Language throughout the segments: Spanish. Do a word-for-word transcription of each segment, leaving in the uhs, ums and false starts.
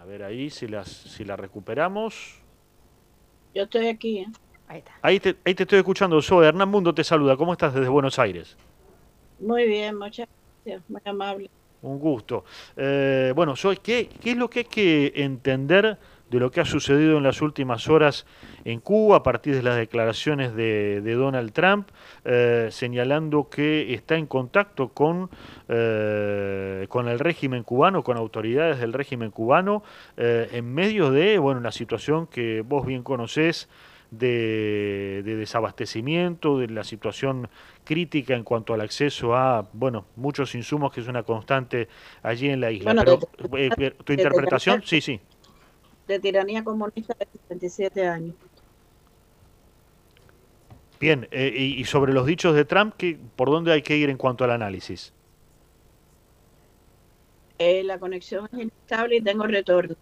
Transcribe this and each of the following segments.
A ver ahí si, las, si la recuperamos. Yo estoy aquí, ¿eh? Ahí está. Ahí te, ahí te estoy escuchando, Zoe. Hernán Mundo te saluda. ¿Cómo estás desde Buenos Aires? Muy bien, muchas gracias, muy amable. Un gusto. Eh, bueno, Zoe, ¿qué, ¿qué es lo que hay que entender de lo que ha sucedido en las últimas horas en Cuba a partir de las declaraciones de, de Donald Trump, eh, señalando que está en contacto con, eh, con el régimen cubano, con autoridades del régimen cubano, eh, en medio de bueno, una situación que vos bien conocés de, de desabastecimiento, de la situación crítica en cuanto al acceso a, bueno, muchos insumos, que es una constante allí en la isla. Bueno, de, Pero eh, eh, tu de interpretación, tiranía, sí, sí. de tiranía comunista de setenta y siete años. Bien, eh, y, y sobre los dichos de Trump, ¿qué, ¿por dónde hay que ir en cuanto al análisis? Eh, la conexión es inestable y tengo retorno.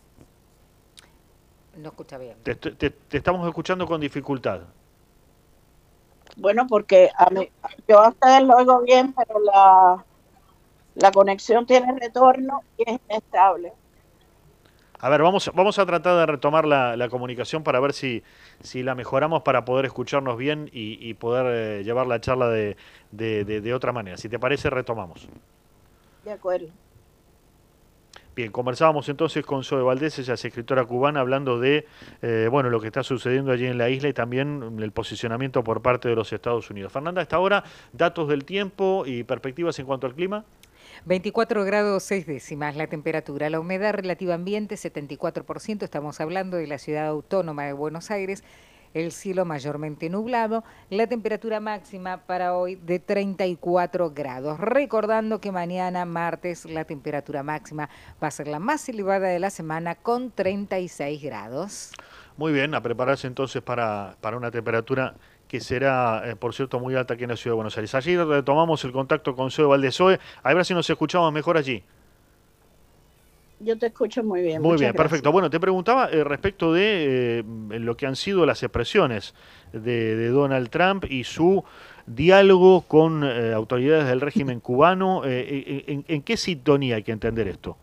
No escucha bien. Te, te- te estamos escuchando con dificultad. Bueno, porque a mí, yo a ustedes lo oigo bien, pero la, la conexión tiene retorno y es inestable. A ver, vamos, vamos a tratar de retomar la, la comunicación para ver si, si la mejoramos para poder escucharnos bien y, y poder eh, llevar la charla de, de, de- de otra manera. Si te parece, retomamos. De acuerdo. Bien, conversábamos entonces con Zoe Valdés, ella es escritora cubana, hablando de eh, bueno, lo que está sucediendo allí en la isla y también el posicionamiento por parte de los Estados Unidos. Fernanda, a esta hora, datos del tiempo y perspectivas en cuanto al clima. veinticuatro grados seis décimas la temperatura, la humedad relativa ambiente setenta y cuatro por ciento, estamos hablando de la ciudad autónoma de Buenos Aires, el cielo mayormente nublado, la temperatura máxima para hoy de treinta y cuatro grados. Recordando que mañana martes la temperatura máxima va a ser la más elevada de la semana con treinta y seis grados. Muy bien, a prepararse entonces para, para una temperatura que será, eh, por cierto, muy alta aquí en la ciudad de Buenos Aires. Allí retomamos el contacto con Zoe Valdés. Zoe, a ver si nos escuchamos mejor allí. Yo te escucho muy bien, Muy muchas bien, perfecto. gracias. Bueno, te preguntaba eh, respecto de eh, lo que han sido las expresiones de, de Donald Trump y su diálogo con eh, autoridades del régimen cubano. Eh, en, ¿En qué sintonía hay que entender esto?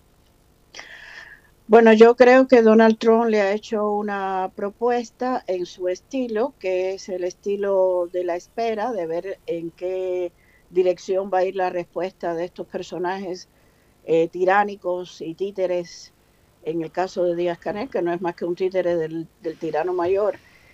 Bueno, yo creo que Donald Trump le ha hecho una propuesta en su estilo, que es el estilo de la espera, de ver en qué dirección va a ir la respuesta de estos personajes eh, tiránicos y títeres, en el caso de Díaz-Canel, que no es más que un títere del, del tirano mayor.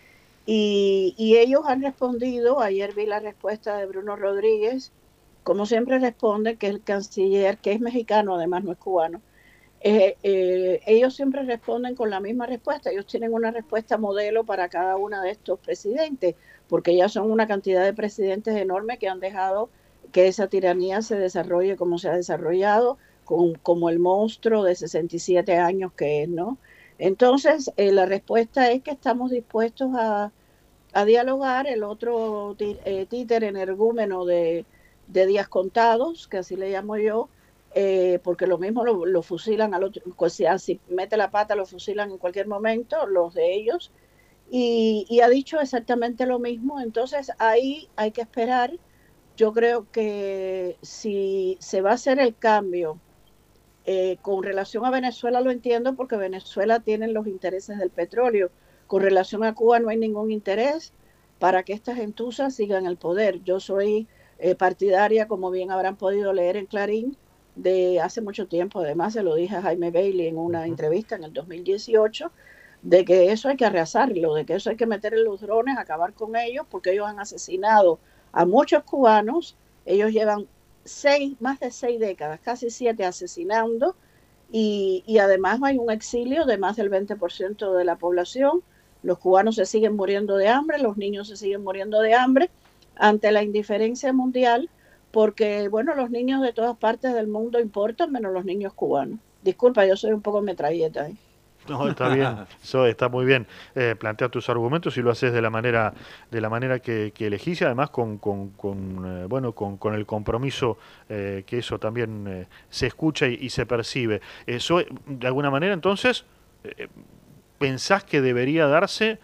Y, y ellos han respondido, ayer vi la respuesta de Bruno Rodríguez, como siempre responde, que es el canciller, que es mexicano, además no es cubano. Eh, eh, ellos siempre responden con la misma respuesta. Ellos tienen una respuesta modelo para cada uno de estos presidentes, porque ya son una cantidad de presidentes enormes que han dejado que esa tiranía se desarrolle como se ha desarrollado, con, como el monstruo de sesenta y siete años que es, ¿no? Entonces, eh, la respuesta es que estamos dispuestos a, a dialogar. El otro tí, eh, títer energúmeno de, de días contados, que así le llamo yo, eh, porque lo mismo lo, lo fusilan al otro, si, si mete la pata lo fusilan en cualquier momento, los de ellos, y, y ha dicho exactamente lo mismo. Entonces ahí hay que esperar. Yo creo que si se va a hacer el cambio eh, con relación a Venezuela, lo entiendo porque Venezuela tiene los intereses del petróleo. Con relación a Cuba no hay ningún interés para que estas gentusas sigan el poder. Yo soy eh, partidaria, como bien habrán podido leer en Clarín, de hace mucho tiempo, además se lo dije a Jaime Bailey en una Ujú. entrevista en el dos mil dieciocho, de que eso hay que arrasarlo, de que eso hay que meter en los drones, acabar con ellos, porque ellos han asesinado a muchos cubanos. Ellos llevan seis, más de seis décadas, casi siete, asesinando, y, y además hay un exilio de más del veinte por ciento de la población. Los cubanos se siguen muriendo de hambre, los niños se siguen muriendo de hambre ante la indiferencia mundial, porque, bueno, los niños de todas partes del mundo importan, menos los niños cubanos. Disculpa, yo soy un poco metralleta, ¿eh? No, está bien, eso está muy bien. Eh, plantea tus argumentos y lo haces de la manera, de la manera que, que elegís, y además con, con, con, eh, bueno, con, con el compromiso eh, que eso también eh, se escucha y, y se percibe. Eso, de alguna manera, entonces, eh, ¿pensás que debería darse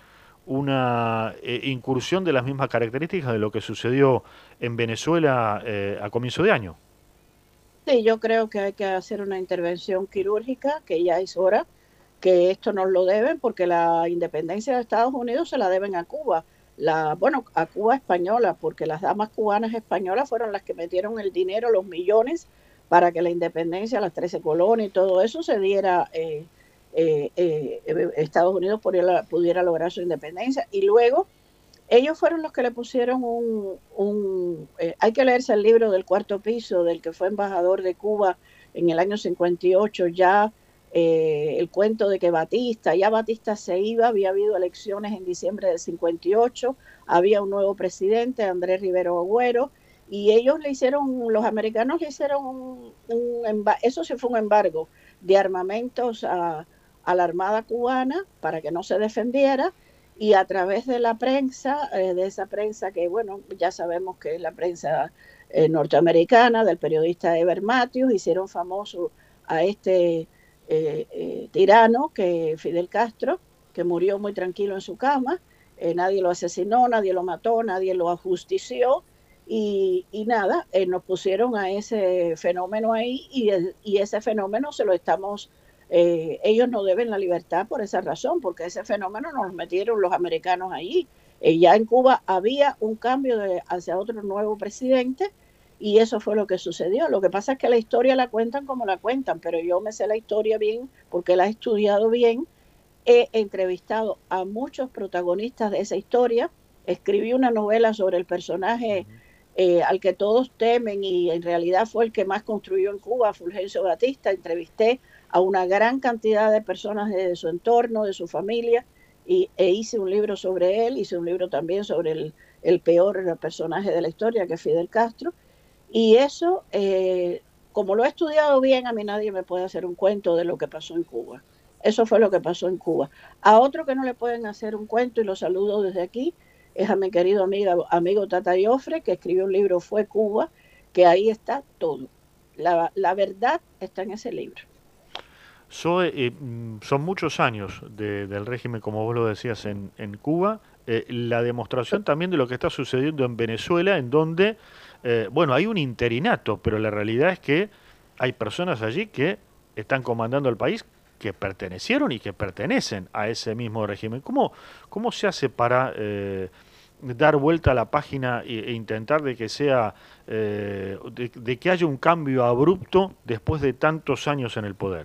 una eh, incursión de las mismas características de lo que sucedió en Venezuela eh, a comienzo de año? Sí, yo creo que hay que hacer una intervención quirúrgica, que ya es hora, que esto nos lo deben, porque la independencia de Estados Unidos se la deben a Cuba. La, bueno, a Cuba española, porque las damas cubanas españolas fueron las que metieron el dinero, los millones, para que la independencia, las trece colonias y todo eso se diera, eh, eh, eh, Estados Unidos pudiera, pudiera lograr su independencia. Y luego ellos fueron los que le pusieron un... un eh, hay que leerse el libro del Cuarto Piso, del que fue embajador de Cuba en el año cincuenta y ocho, ya eh, el cuento de que Batista, ya Batista se iba, había habido elecciones en diciembre del cincuenta y ocho, había un nuevo presidente, Andrés Rivero Agüero, y ellos le hicieron, los americanos le hicieron un, un eso sí fue un embargo de armamentos a, a la Armada cubana para que no se defendiera, y a través de la prensa, eh, de esa prensa que, bueno, ya sabemos que es la prensa eh, norteamericana, del periodista Ever Matthews, hicieron famoso a este eh, eh, tirano, que Fidel Castro, que murió muy tranquilo en su cama, eh, nadie lo asesinó, nadie lo mató, nadie lo ajustició, y, y nada, eh, nos pusieron a ese fenómeno ahí, y, el, y ese fenómeno se lo estamos... Eh, ellos no deben la libertad por esa razón, porque ese fenómeno nos lo metieron los americanos allí. Eh, ya en Cuba había un cambio de, hacia otro nuevo presidente, y eso fue lo que sucedió. Lo que pasa es que la historia la cuentan como la cuentan, pero yo me sé la historia bien porque la he estudiado bien. He entrevistado a muchos protagonistas de esa historia. Escribí una novela sobre el personaje eh, al que todos temen, y en realidad fue el que más construyó en Cuba, Fulgencio Batista. Entrevisté a una gran cantidad de personas de su entorno, de su familia, y, e hice un libro sobre él. Hice un libro también sobre el, el peor personaje de la historia, que es Fidel Castro. Y eso, eh, como lo he estudiado bien, a mí nadie me puede hacer un cuento de lo que pasó en Cuba. Eso fue lo que pasó en Cuba. A otro que no le pueden hacer un cuento, y lo saludo desde aquí, es a mi querido amiga, amigo Tata Joffre, que escribió un libro, Fue Cuba, que ahí está todo. La, la verdad está en ese libro. So, eh, son muchos años de, del régimen, como vos lo decías, en, en Cuba. Eh, la demostración también de lo que está sucediendo en Venezuela, en donde, eh, bueno, hay un interinato, pero la realidad es que hay personas allí que están comandando el país que pertenecieron y que pertenecen a ese mismo régimen. ¿Cómo, cómo se hace para eh, dar vuelta a la página e, e intentar de que sea, eh, de, de que haya un cambio abrupto después de tantos años en el poder?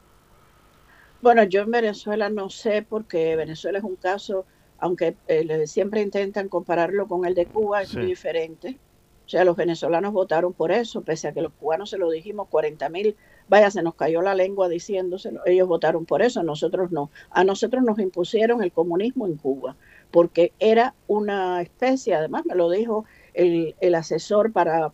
Bueno, yo en Venezuela no sé, porque Venezuela es un caso, aunque eh, siempre intentan compararlo con el de Cuba, es muy Sí. diferente. O sea, los venezolanos votaron por eso, pese a que los cubanos se lo dijimos cuarenta mil, vaya, se nos cayó la lengua diciéndoselo, ellos votaron por eso, nosotros no. A nosotros nos impusieron el comunismo en Cuba, porque era una especie, además me lo dijo el, el asesor para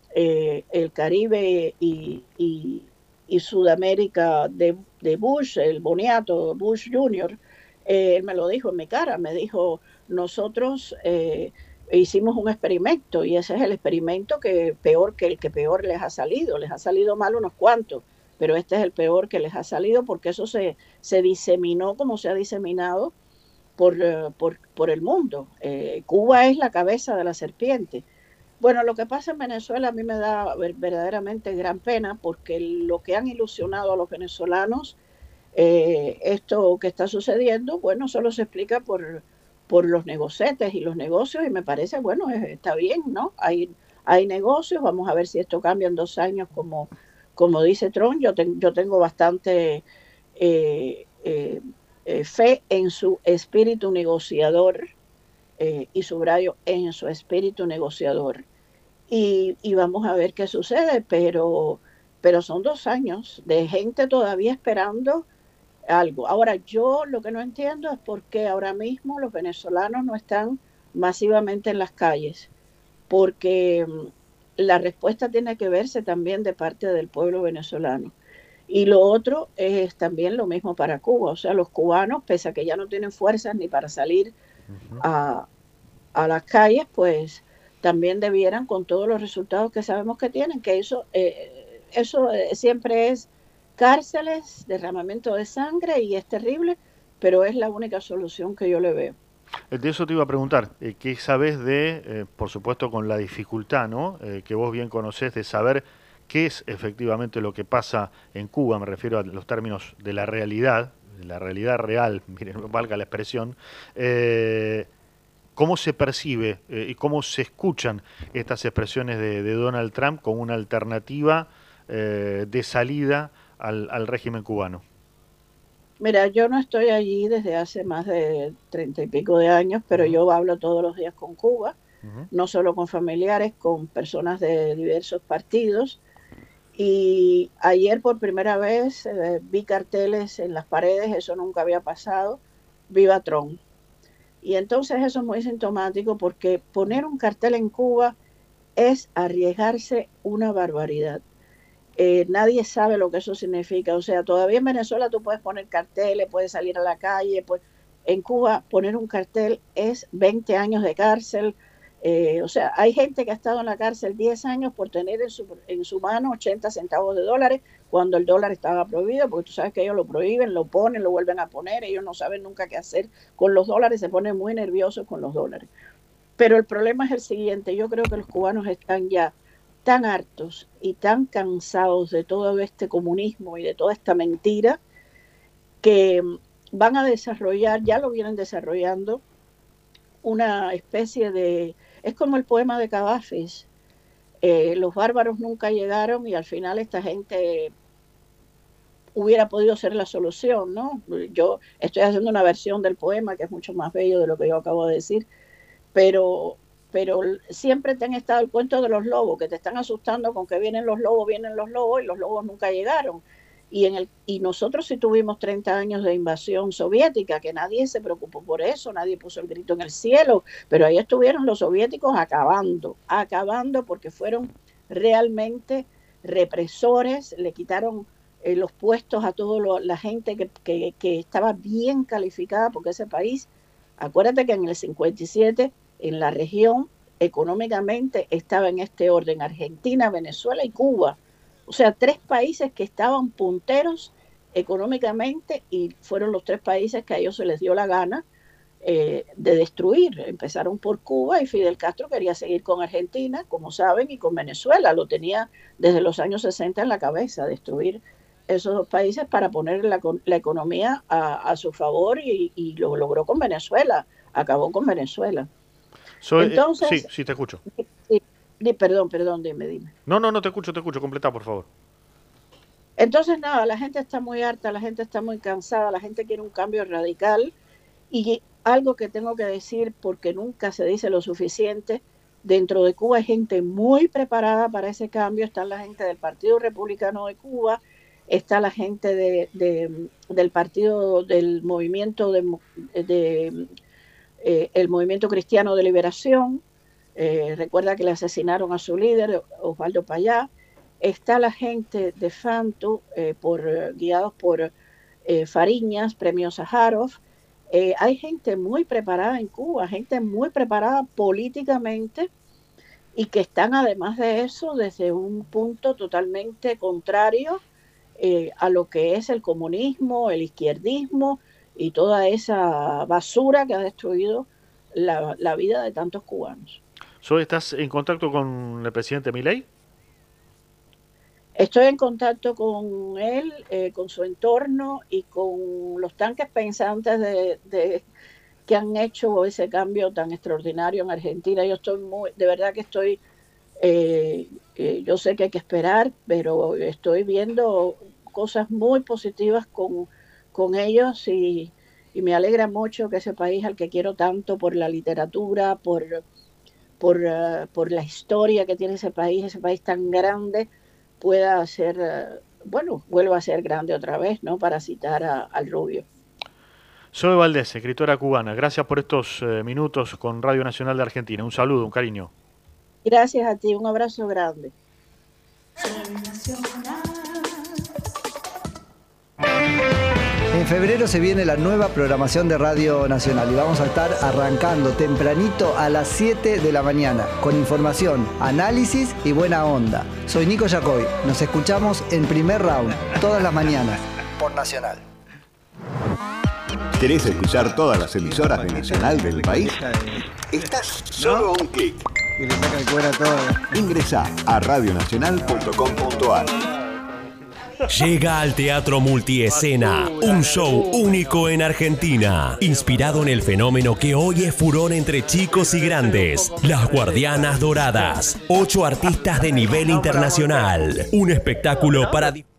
eh, el Caribe y, y, y Sudamérica de, de Bush, el boniato Bush junior, eh, él me lo dijo en mi cara, me dijo, nosotros eh, hicimos un experimento, y ese es el experimento que peor que el que peor les ha salido, les ha salido mal unos cuantos, pero este es el peor que les ha salido, porque eso se, se diseminó como se ha diseminado por, uh, por, por el mundo. Eh, Cuba es la cabeza de la serpiente. Bueno, lo que pasa en Venezuela a mí me da verdaderamente gran pena, porque lo que han ilusionado a los venezolanos, eh, esto que está sucediendo, bueno, solo se explica por, por los negocetes y los negocios, y me parece, bueno, está bien, ¿no? Hay, hay negocios, vamos a ver si esto cambia en dos años, como, como dice Trump. Yo, ten, yo tengo bastante eh, eh, eh, fe en su espíritu negociador, eh, y subrayo, en su espíritu negociador. Y, y vamos a ver qué sucede, pero, pero son dos años de gente todavía esperando algo. Ahora, yo lo que no entiendo es por qué ahora mismo los venezolanos no están masivamente en las calles, porque la respuesta tiene que verse también de parte del pueblo venezolano. Y lo otro es también lo mismo para Cuba. O sea, los cubanos, pese a que ya no tienen fuerzas ni para salir Uh-huh. a, a las calles, pues también debieran, con todos los resultados que sabemos que tienen, que eso, eh, eso eh, siempre es cárceles, derramamiento de sangre, y es terrible, pero es la única solución que yo le veo. De eso te iba a preguntar, eh, ¿qué sabes de, eh, por supuesto con la dificultad, ¿no? Eh, que vos bien conocés, de saber qué es efectivamente lo que pasa en Cuba, me refiero a los términos de la realidad, de la realidad real, miren, valga la expresión, eh, cómo se percibe eh, y cómo se escuchan estas expresiones de, de Donald Trump como una alternativa eh, de salida al, al régimen cubano. Mira, yo no estoy allí desde hace más de treinta y pico de años, pero uh-huh. yo hablo todos los días con Cuba, uh-huh. no solo con familiares, con personas de diversos partidos. Y ayer por primera vez eh, vi carteles en las paredes, eso nunca había pasado, Viva Trump. Y entonces eso es muy sintomático porque poner un cartel en Cuba es arriesgarse una barbaridad. Eh, nadie sabe lo que eso significa. O sea, todavía en Venezuela tú puedes poner carteles, puedes salir a la calle. Pues, en Cuba poner un cartel es veinte años de cárcel. Eh, o sea, hay gente que ha estado en la cárcel diez años por tener en su, en su mano ochenta centavos de dólares cuando el dólar estaba prohibido, porque tú sabes que ellos lo prohíben, lo ponen, lo vuelven a poner, ellos no saben nunca qué hacer con los dólares, se ponen muy nerviosos con los dólares. Pero el problema es el siguiente, yo creo que los cubanos están ya tan hartos y tan cansados de todo este comunismo y de toda esta mentira que van a desarrollar, ya lo vienen desarrollando, una especie de... Es como el poema de Cavafis, eh, los bárbaros nunca llegaron y al final esta gente hubiera podido ser la solución, ¿no? Yo estoy haciendo una versión del poema que es mucho más bello de lo que yo acabo de decir, pero... pero siempre te han estado el cuento de los lobos, que te están asustando con que vienen los lobos, vienen los lobos, y los lobos nunca llegaron. Y, en el, y nosotros sí tuvimos treinta años de invasión soviética, que nadie se preocupó por eso, nadie puso el grito en el cielo, pero ahí estuvieron los soviéticos acabando, acabando porque fueron realmente represores, le quitaron eh, los puestos a toda la gente que, que, que estaba bien calificada, porque ese país, acuérdate que en el cincuenta y siete... en la región económicamente estaba en este orden Argentina, Venezuela y Cuba. O sea, tres países que estaban punteros económicamente y fueron los tres países que a ellos se les dio la gana eh, de destruir. Empezaron por Cuba y Fidel Castro quería seguir con Argentina, como saben, y con Venezuela. Lo tenía desde los años sesenta en la cabeza, destruir esos dos países para poner la, la economía a, a su favor y, y lo logró con Venezuela, acabó con Venezuela. Soy, Entonces, sí, sí, te escucho. Sí, di, perdón, perdón, dime, dime. No, no, no te escucho, te escucho, completa, por favor. Entonces, nada, la gente está muy harta, la gente está muy cansada, la gente quiere un cambio radical y algo que tengo que decir porque nunca se dice lo suficiente, dentro de Cuba hay gente muy preparada para ese cambio, está la gente del Partido Republicano de Cuba, está la gente de, de, del Partido del Movimiento de... de Eh, el Movimiento Cristiano de Liberación, eh, recuerda que le asesinaron a su líder, Osvaldo Payá, está la gente de Fanto, eh, por, guiados por eh, Fariñas, premio Sájarov, eh, hay gente muy preparada en Cuba, gente muy preparada políticamente y que están además de eso desde un punto totalmente contrario eh, a lo que es el comunismo, el izquierdismo, y toda esa basura que ha destruido la, la vida de tantos cubanos. ¿Soy, ¿Estás en contacto con el presidente Milei? Estoy en contacto con él, eh, con su entorno y con los tanques pensantes de, de, que han hecho ese cambio tan extraordinario en Argentina. Yo estoy muy, de verdad que estoy, eh, eh, yo sé que hay que esperar, pero estoy viendo cosas muy positivas con con ellos y, y me alegra mucho que ese país al que quiero tanto por la literatura, por, por, uh, por la historia que tiene ese país, ese país tan grande, pueda ser, uh, bueno, vuelva a ser grande otra vez, ¿no? Para citar a, al Rubio. Zoe Valdés, escritora cubana, gracias por estos eh, minutos con Radio Nacional de Argentina. Un saludo, un cariño. Gracias a ti, un abrazo grande. En febrero se viene la nueva programación de Radio Nacional y vamos a estar arrancando tempranito a las siete de la mañana con información, análisis y buena onda. Soy Nico Jacobi, nos escuchamos en Primer Round todas las mañanas por Nacional. ¿Querés escuchar todas las emisoras de Nacional del país? Estás solo a un clic. que le saca el cuero a todo. Ingresa a radio nacional punto com punto ar. Llega al Teatro Multiescena, un show único en Argentina, inspirado en el fenómeno que hoy es furor entre chicos y grandes, Las Guardianas Doradas, ocho artistas de nivel internacional, un espectáculo para disfrutar.